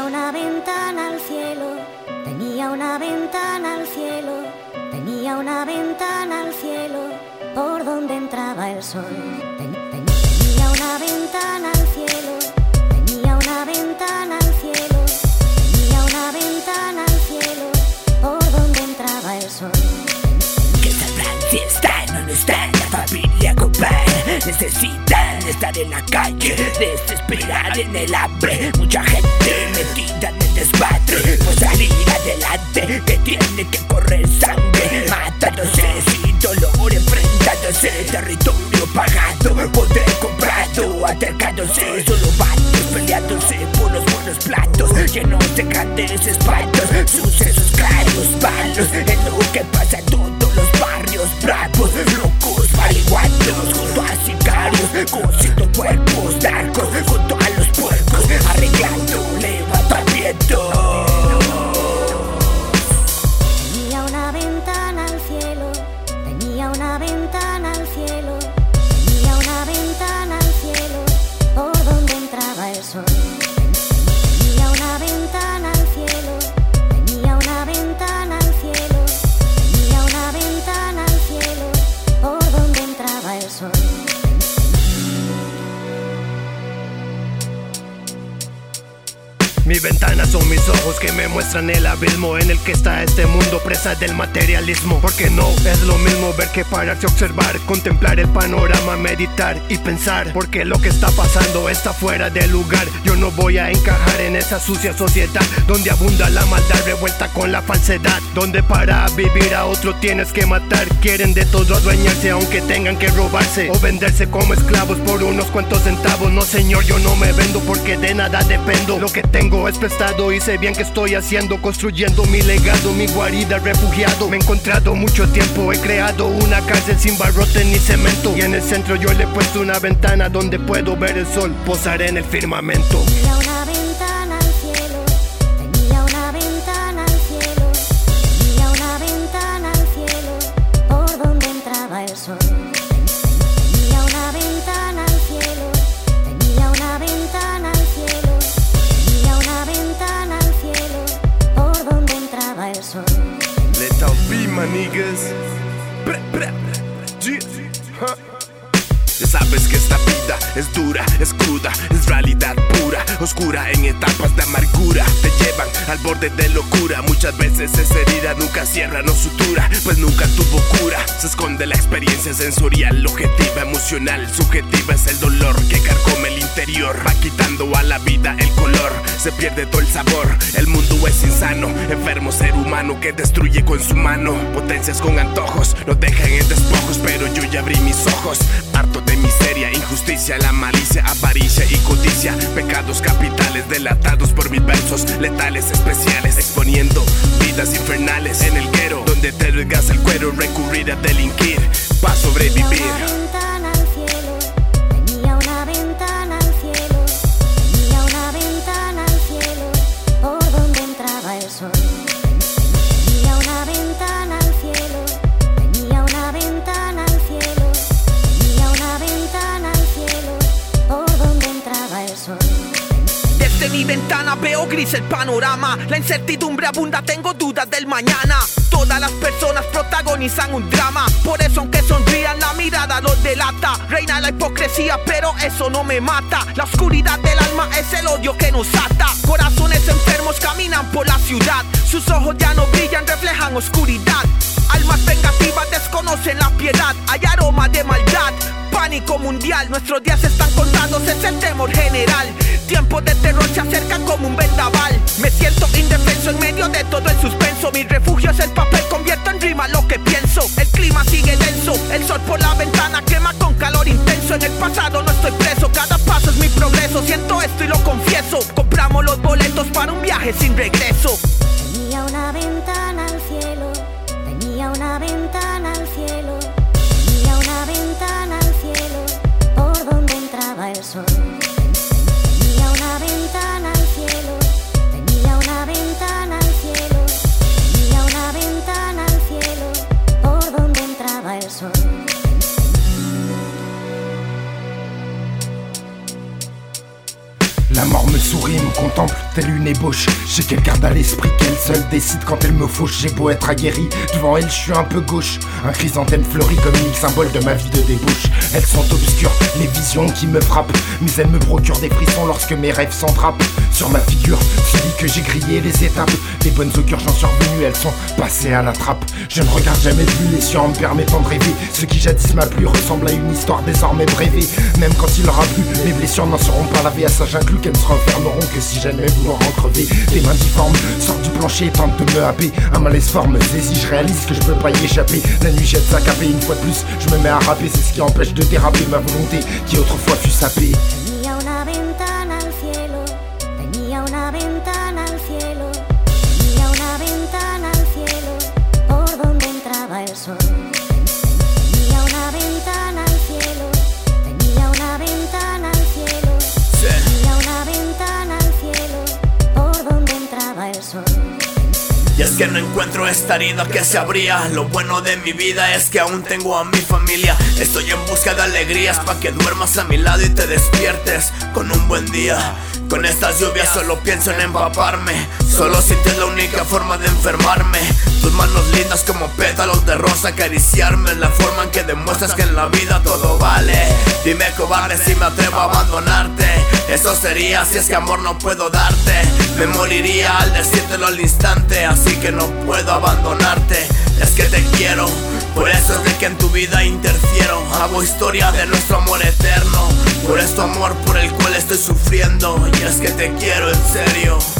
una ventana al cielo, tenía una ventana al cielo, tenía una ventana al cielo, por donde entraba el sol. Tenía una ventana al cielo, tenía una ventana al cielo, tenía una ventana al cielo, por donde entraba el sol. Que sabrán si están o no están, la familia comprar. Necesitan estar en la calle, desesperar en el hambre. Mucha gente metida en el desmadre, por salir adelante que tiene que correr sangre, matándose sin dolor, enfrentándose, territorio pagado, poder comprado, acercándose, solo bandos peleándose por los buenos platos, llenos de grandes espantos, sucesos claros, malos, en lo que pasa en todos los barrios bravos, locos, marihuanos, junto a sicarios, cosiendo cuerpos, narcos, junto a los puercos, arreglando levantamientos. Tenía una ventana al cielo, tenía una ventana al cielo, tenía una ventana al cielo, por donde entraba el sol. Tenía una ventana al cielo, tenía una ventana al cielo, tenía una ventana al cielo, por donde entraba el sol. Mi ventana son mis ojos que me muestran el abismo en el que está este mundo, presa del materialismo. Porque no es lo mismo ver que pararse a observar, contemplar el panorama, meditar y pensar. Porque lo que está pasando está fuera de lugar. Yo no voy a encajar en esa sucia sociedad donde abunda la maldad revuelta con la falsedad, donde para vivir a otro tienes que matar. Quieren de todo adueñarse aunque tengan que robarse o venderse como esclavos por unos cuantos centavos. No señor, yo no me vendo porque de nada dependo. Lo que tengo es prestado y sé bien que estoy haciendo, construyendo mi legado, mi guarida, refugiado. Me he encontrado mucho tiempo, he creado una cárcel sin barrotes ni cemento, y en el centro yo le he puesto una ventana donde puedo ver el sol posar en el firmamento. Tenía una ventana al cielo, tenía una ventana al cielo, tenía una ventana al cielo, por donde entraba el sol. Tenía una ventana al cielo, tenía una ventana al cielo, tenía una ventana al cielo, por donde entraba el sol. Let out be, my niggas. Ya sabes que esta vida es dura, es cruda, es realidad pura, oscura en etapas de amargura. Te llevan al borde de locura. Muchas veces esa herida nunca cierra, no sutura, pues nunca tuvo cura. Se esconde la experiencia sensorial, objetiva, emocional, subjetiva es el dolor que carcome el interior. Va quitando a la vida el color, se pierde todo el sabor. El mundo es insano, enfermo ser humano que destruye con su mano. Potencias con antojos, nos dejan en despojos, pero yo ya abrí mis ojos. Harto de miseria, injusticia, la malicia, avaricia y codicia. Pecados capitales delatados por mis versos letales especiales, exponiendo vidas infernales en el guero, donde te regas el cuero, recurrir a delinquir para sobrevivir. Tenía una ventana al cielo, tenía una ventana al cielo, por donde entraba el sol. Tenía una ventana al cielo, tenía una ventana al cielo, tenía una ventana al cielo, por donde entraba el sol. Desde mi ventana veo gris el panorama, la incertidumbre abunda, tengo dudas del mañana. Todas las personas protagonizan un drama, por eso aunque sonrían la mirada los delata. Reina la hipocresía pero eso no me mata, la oscuridad del alma es el odio que nos ata. Corazones enfermos caminan por la ciudad, sus ojos ya no brillan, reflejan oscuridad. Almas vengativas desconocen la piedad, hay aroma de maldad, pánico mundial. Nuestros días están contados, es el temor general. Tiempos de terror se acercan como un vendaval. Me siento indefenso en medio de todo el suspenso. Mi refugio es el papel, convierto en rima lo que pienso. El clima sigue denso, el sol por la ventana quema con calor intenso. En el pasado no estoy preso, cada paso es mi progreso. Siento esto y lo confieso, compramos los boletos para un viaje sin regreso. Tenía una ventana al cielo, tenía una ventana al cielo, tenía una ventana al cielo, por donde entraba el sol. Tenía una ventana al cielo, tenía una ventana al cielo, tenía una ventana al cielo, por donde entraba el sol. La mort me sourit, me contemple telle une ébauche. J'ai qu'elle garde à l'esprit qu'elle seule décide quand elle me fauche. J'ai beau être aguerri, devant elle je suis un peu gauche. Un chrysanthème fleuri comme mille symboles de ma vie de débauche. Elles sont obscures, les visions qui me frappent, mais elles me procurent des frissons lorsque mes rêves s'entrappent. Sur ma figure, celui que j'ai grillé les étapes. Les bonnes augures j'en suis revenu, elles sont passées à la trappe. Je ne regarde jamais plus les cieux en me permettant de rêver. Ce qui jadis m'a plu ressemble à une histoire désormais brévée. Même quand il aura plu, mes blessures n'en seront pas lavées. À ça j'inclus qu'elles ne se refermeront que si jamais vouloir en crever. Des mains difformes sortent du plancher et tentent de me happer. Un malaise forme saisit, je réalise que je peux pas y échapper. La nuit jette sa capée, une fois de plus je me mets à rapper. C'est ce qui empêche de déraper ma volonté qui autrefois fut sapée. Tenía una ventana al cielo, tenía una ventana al cielo, tenía una ventana al cielo, por donde entraba el sol. Tenía una ventana al cielo, tenía una ventana al cielo, tenía una ventana al cielo, por donde entraba el sol. Y es que no encuentro esta herida que se abría. Lo bueno de mi vida es que aún tengo a mi familia. Estoy en busca de alegrías pa' que duermas a mi lado y te despiertes con un buen día. Con estas lluvias solo pienso en empaparme. Solo sientes la única forma de enfermarme. Tus manos lindas como pétalos de rosa acariciarme. Es la forma en que demuestras que en la vida todo vale. Dime cobarde si me atrevo a abandonarte. Eso sería si es que amor no puedo darte. Me moriría al decírtelo al instante. Así que no puedo abandonarte. Es que te quiero, por eso es de que en tu vida interfiero. Hago historia de nuestro amor eterno. Por este amor por el cual estoy sufriendo. Y es que te quiero en serio.